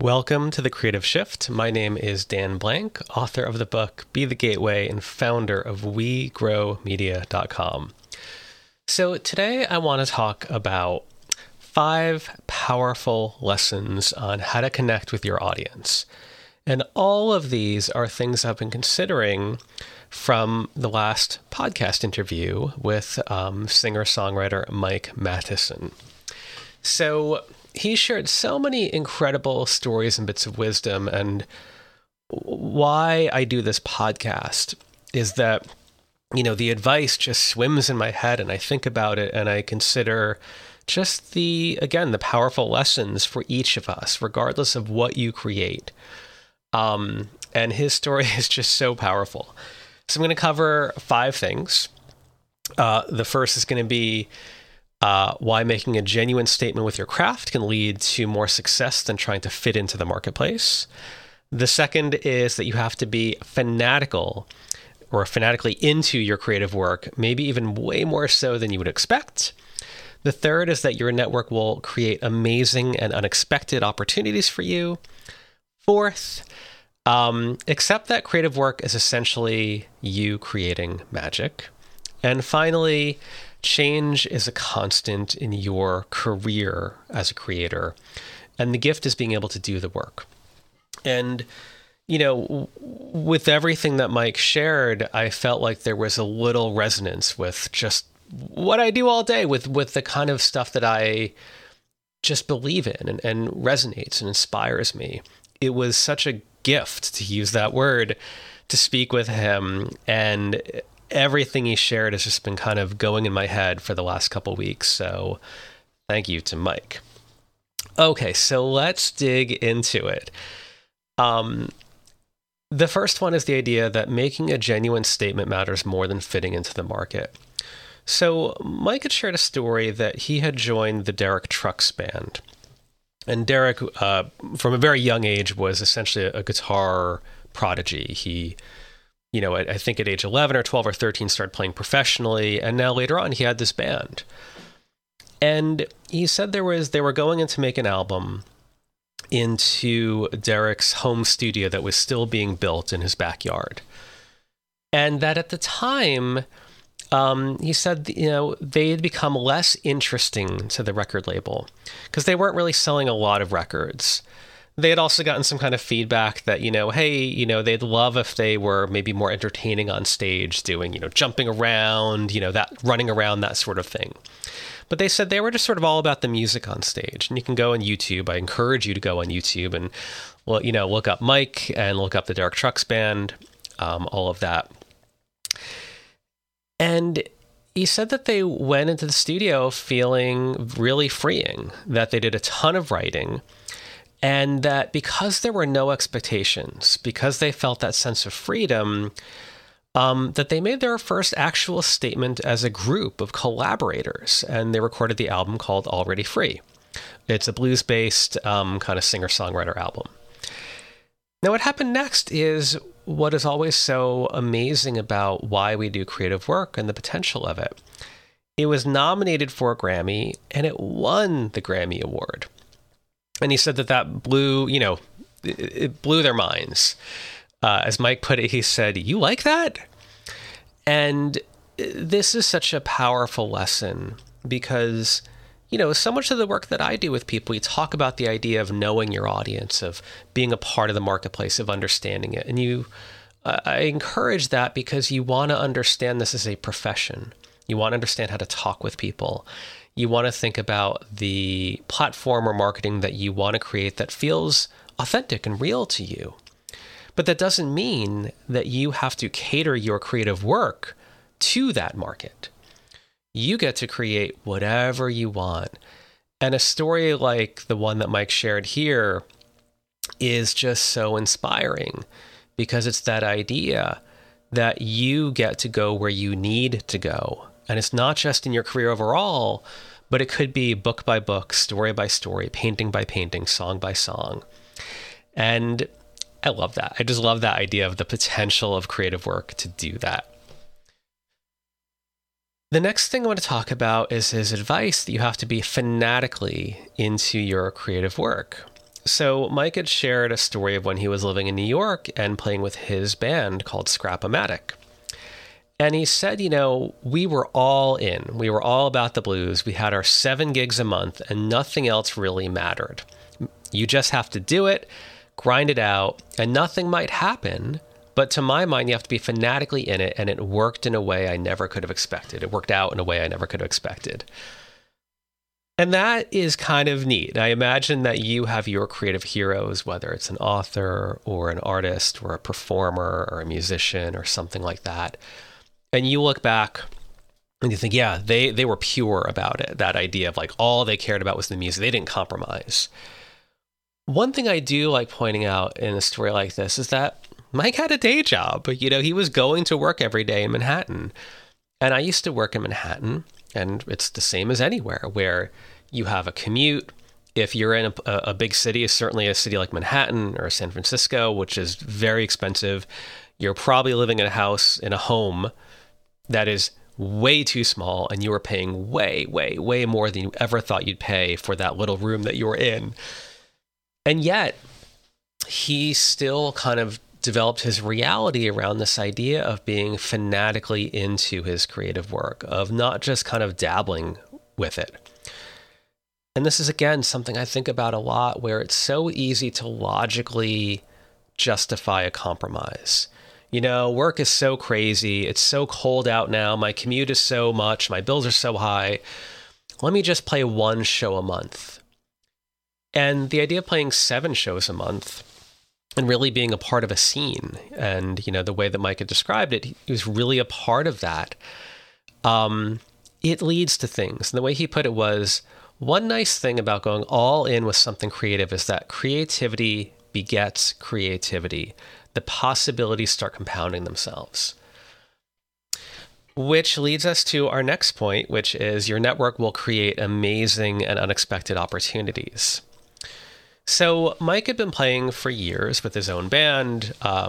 Welcome to The Creative Shift. My name is Dan Blank, author of the book Be the Gateway and founder of WeGrowMedia.com. So today I want to talk about 5 powerful lessons on how to connect with your audience. And all of these are things I've been considering from the last podcast interview with singer-songwriter Mike Matheson. So he shared so many incredible stories and bits of wisdom, and why I do this podcast is that, the advice just swims in my head and I think about it and I consider just the powerful lessons for each of us, regardless of what you create. And his story is just so powerful. So I'm going to cover 5 things. The first is going to be why making a genuine statement with your craft can lead to more success than trying to fit into the marketplace. The second is that you have to be fanatical or fanatically into your creative work, maybe even way more so than you would expect. The third is that your network will create amazing and unexpected opportunities for you. Fourth, accept that creative work is essentially you creating magic. And finally, change is a constant in your career as a creator, and the gift is being able to do the work. And, with everything that Mike shared, I felt like there was a little resonance with just what I do all day, with the kind of stuff that I just believe in and resonates and inspires me. It was such a gift, to use that word, to speak with him, and everything he shared has just been kind of going in my head for the last couple weeks. So thank you to Mike. Okay, so let's dig into it. The first one is the idea that making a genuine statement matters more than fitting into the market. So Mike had shared a story that he had joined the Derek Trucks band. And Derek, from a very young age, was essentially a guitar prodigy. He I think at age 11 or 12 or 13 started playing professionally, and now later on he had this band. And he said they were going in to make an album into Derek's home studio that was still being built in his backyard. And that at the time, he said, they had become less interesting to the record label because they weren't really selling a lot of records. They had also gotten some kind of feedback that, they'd love if they were maybe more entertaining on stage, doing, jumping around, that running around, that sort of thing. But they said they were just sort of all about the music on stage. And you can go on YouTube. I encourage you to go on YouTube and, look up Mike and look up the Derek Trucks band, all of that. And he said that they went into the studio feeling really freeing, that they did a ton of writing, and that because there were no expectations, because they felt that sense of freedom, that they made their first actual statement as a group of collaborators, and they recorded the album called Already Free. It's a blues-based kind of singer-songwriter album. Now, what happened next is what is always so amazing about why we do creative work and the potential of it. It was nominated for a Grammy, and it won the Grammy Award. And he said that blew, it blew their minds. As Mike put it, he said, "You like that?" And this is such a powerful lesson because, so much of the work that I do with people, we talk about the idea of knowing your audience, of being a part of the marketplace, of understanding it. And I encourage that because you want to understand this as a profession. You want to understand how to talk with people. You want to think about the platform or marketing that you want to create that feels authentic and real to you. But that doesn't mean that you have to cater your creative work to that market. You get to create whatever you want. And a story like the one that Mike shared here is just so inspiring because it's that idea that you get to go where you need to go. And it's not just in your career overall, but it could be book by book, story by story, painting by painting, song by song. And I love that. I just love that idea of the potential of creative work to do that. The next thing I want to talk about is his advice that you have to be fanatically into your creative work. So Mike had shared a story of when he was living in New York and playing with his band called Scrap-O-Matic. And he said, we were all in. We were all about the blues. We had our 7 gigs a month and nothing else really mattered. You just have to do it, grind it out, and nothing might happen. But to my mind, you have to be fanatically in it. And it worked in a way I never could have expected. It worked out in a way I never could have expected. And that is kind of neat. I imagine that you have your creative heroes, whether it's an author or an artist or a performer or a musician or something like that. And you look back and you think, yeah, they were pure about it. That idea of like all they cared about was the music. They didn't compromise. One thing I do like pointing out in a story like this is that Mike had a day job. He was going to work every day in Manhattan. And I used to work in Manhattan. And it's the same as anywhere where you have a commute. If you're in a big city, certainly a city like Manhattan or San Francisco, which is very expensive, you're probably living in a home that is way too small, and you are paying way, way, way more than you ever thought you'd pay for that little room that you were in. And yet, he still kind of developed his reality around this idea of being fanatically into his creative work, of not just kind of dabbling with it. And this is, again, something I think about a lot, where it's so easy to logically justify a compromise. Work is so crazy. It's so cold out now. My commute is so much. My bills are so high. Let me just play 1 show a month. And the idea of playing 7 shows a month and really being a part of a scene, and the way that Mike had described it, he was really a part of that. It leads to things. And the way he put it was, one nice thing about going all in with something creative is that creativity begets creativity. The possibilities start compounding themselves. Which leads us to our next point, which is your network will create amazing and unexpected opportunities. So Mike had been playing for years with his own band.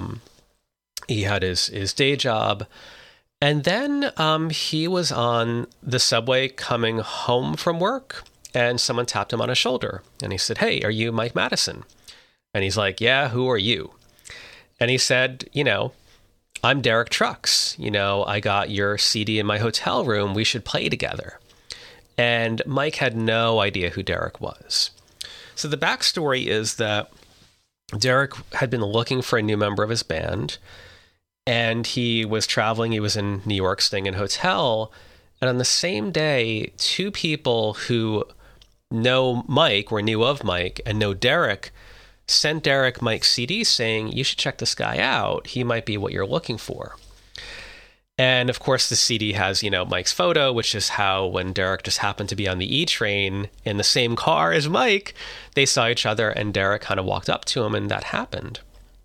He had his day job. And then he was on the subway coming home from work, and someone tapped him on his shoulder. And he said, "Hey, are you Mike Madison?" And he's like, "Yeah, who are you?" And he said, "I'm Derek Trucks. I got your CD in my hotel room. We should play together." And Mike had no idea who Derek was. So the backstory is that Derek had been looking for a new member of his band, and he was traveling. He was in New York, staying in a hotel. And on the same day, 2 people who know Mike or knew of Mike and know Derek sent Derek Mike's CD saying, "You should check this guy out. He might be what you're looking for." And of course, the CD has, Mike's photo, which is how when Derek just happened to be on the E train in the same car as Mike, they saw each other and Derek kind of walked up to him, and that happened.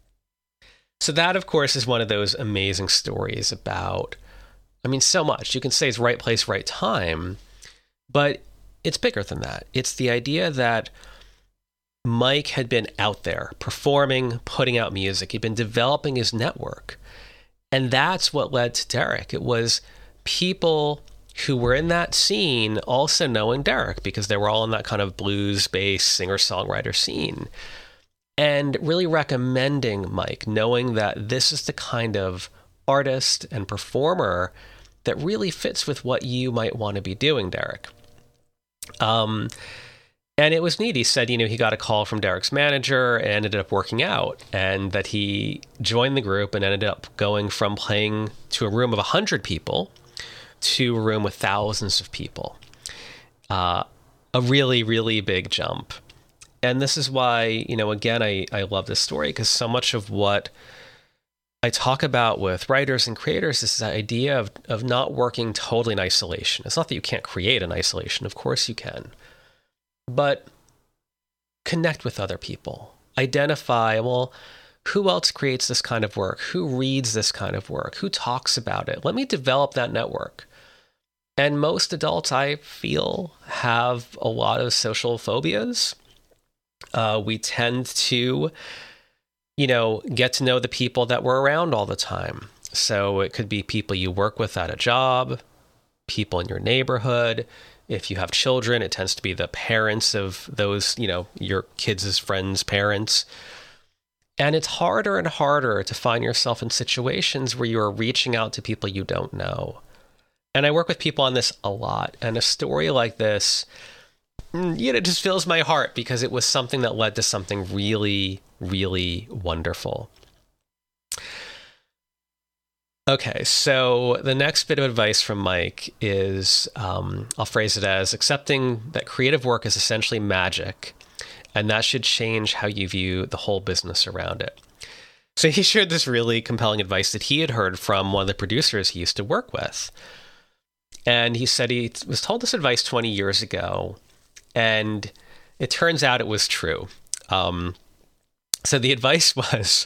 So that, of course, is one of those amazing stories about, so much. You can say it's right place, right time, but it's bigger than that. It's the idea that Mike had been out there performing, putting out music. He'd been developing his network. And that's what led to Derek. It was people who were in that scene also knowing Derek, because they were all in that kind of blues-based singer-songwriter scene, and really recommending Mike, knowing that this is the kind of artist and performer that really fits with what you might want to be doing, Derek. And it was neat. He said, he got a call from Derek's manager and ended up working out, and that he joined the group and ended up going from playing to a room of 100 people to a room with thousands of people. A really, really big jump. And this is why, again, I love this story, because so much of what I talk about with writers and creators is this idea of not working totally in isolation. It's not that you can't create in isolation. Of course you can. But connect with other people. Identify, who else creates this kind of work? Who reads this kind of work? Who talks about it? Let me develop that network. And most adults, I feel, have a lot of social phobias. We tend to, get to know the people that we're around all the time. So it could be people you work with at a job, people in your neighborhood, If you have children, it tends to be the parents of those, your kids' friends' parents. And it's harder and harder to find yourself in situations where you are reaching out to people you don't know. And I work with people on this a lot. And a story like this, it just fills my heart because it was something that led to something really, really wonderful. Okay, so the next bit of advice from Mike is, I'll phrase it as accepting that creative work is essentially magic, and that should change how you view the whole business around it. So he shared this really compelling advice that he had heard from one of the producers he used to work with. And he said he was told this advice 20 years ago, and it turns out it was true. So the advice was,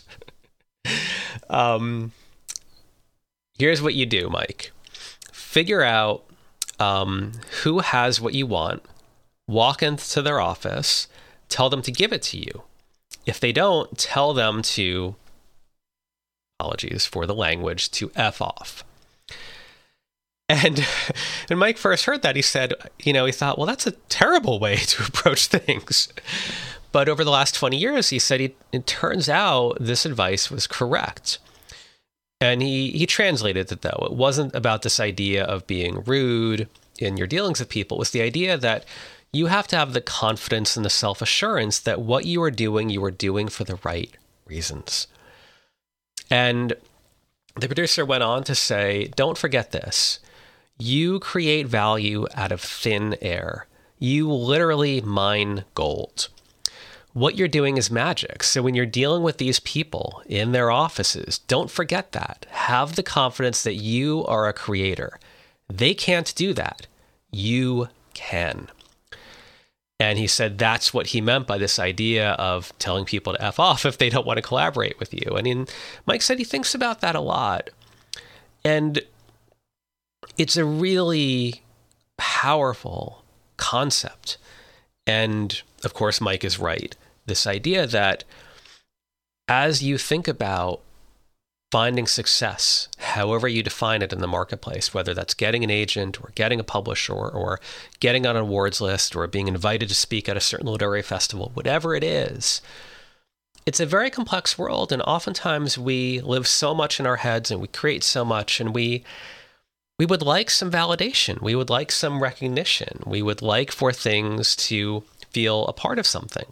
here's what you do, Mike. Figure out who has what you want, walk into their office, tell them to give it to you. If they don't, tell them to, apologies for the language, to F off. And when Mike first heard that, he said, he thought, well, that's a terrible way to approach things. But over the last 20 years, he said, it turns out this advice was correct. And he translated it, though. It wasn't about this idea of being rude in your dealings with people. It was the idea that you have to have the confidence and the self-assurance that what you are doing for the right reasons. And the producer went on to say, don't forget this. You create value out of thin air. You literally mine gold. What you're doing is magic. So when you're dealing with these people in their offices, don't forget that. Have the confidence that you are a creator. They can't do that. You can. And he said that's what he meant by this idea of telling people to F off if they don't want to collaborate with you. And Mike said he thinks about that a lot. And it's a really powerful concept. And of course, Mike is right. This idea that as you think about finding success, however you define it in the marketplace, whether that's getting an agent or getting a publisher or getting on an awards list or being invited to speak at a certain literary festival, whatever it is, it's a very complex world. And oftentimes we live so much in our heads and we create so much, and we would like some validation. We would like some recognition. We would like for things to feel a part of something.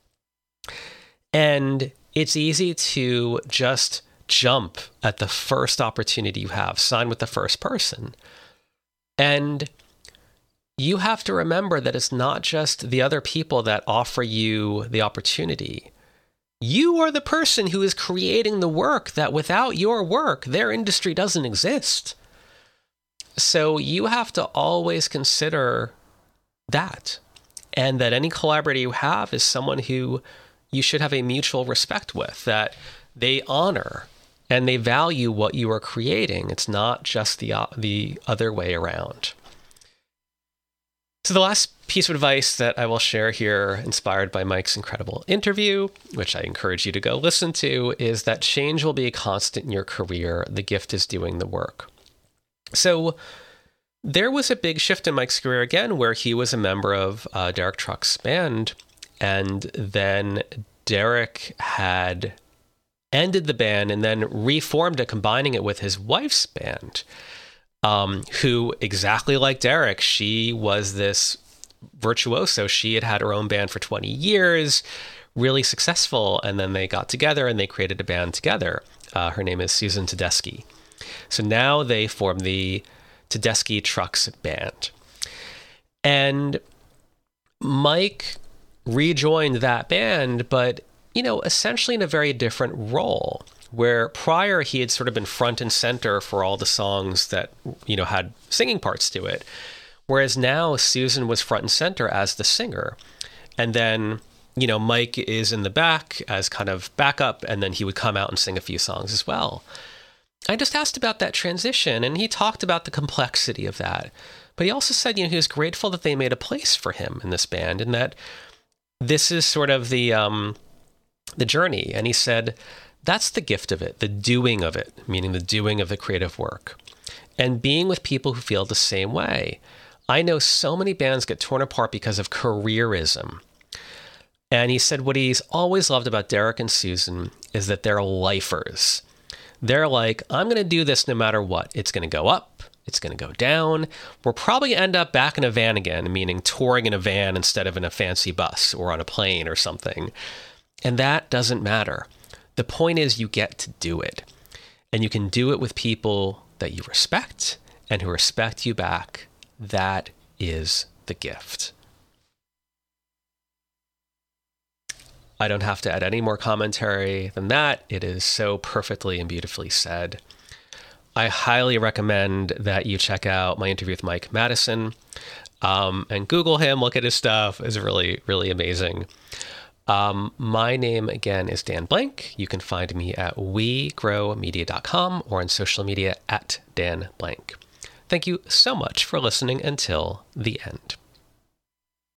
And it's easy to just jump at the first opportunity you have, sign with the first person. And you have to remember that it's not just the other people that offer you the opportunity. You are the person who is creating the work that without your work, their industry doesn't exist. So you have to always consider that, and that any collaborator you have is someone who you should have a mutual respect with, that they honor and they value what you are creating. It's not just the other way around. So the last piece of advice that I will share here, inspired by Mike's incredible interview, which I encourage you to go listen to, is that change will be a constant in your career. The gift is doing the work. So there was a big shift in Mike's career again, where he was a member of Derek Trucks' band. And then Derek had ended the band and then reformed it, combining it with his wife's band, who, exactly like Derek, she was this virtuoso. She had her own band for 20 years, really successful. And then they got together and they created a band together. Her name is Susan Tedeschi. So now they form the Tedeschi Trucks band. And Mike rejoined that band, but, essentially in a very different role, where prior he had sort of been front and center for all the songs that, had singing parts to it. Whereas now Susan was front and center as the singer. And then, Mike is in the back as kind of backup, and then he would come out and sing a few songs as well. I just asked about that transition, and he talked about the complexity of that. But he also said, he was grateful that they made a place for him in this band, and that this is sort of the journey. And he said, that's the gift of it, the doing of it, meaning the doing of the creative work, and being with people who feel the same way. I know so many bands get torn apart because of careerism. And he said what he's always loved about Derek and Susan is that they're lifers. They're like, I'm going to do this no matter what. It's going to go up. It's going to go down. We'll probably end up back in a van again, meaning touring in a van instead of in a fancy bus or on a plane or something. And that doesn't matter. The point is you get to do it. And you can do it with people that you respect and who respect you back. That is the gift. I don't have to add any more commentary than that. It is so perfectly and beautifully said. I highly recommend that you check out my interview with Mike Madison and Google him, look at his stuff. It's really, really amazing. My name, again, is Dan Blank. You can find me at wegrowmedia.com or on social media at Dan Blank. Thank you so much for listening until the end.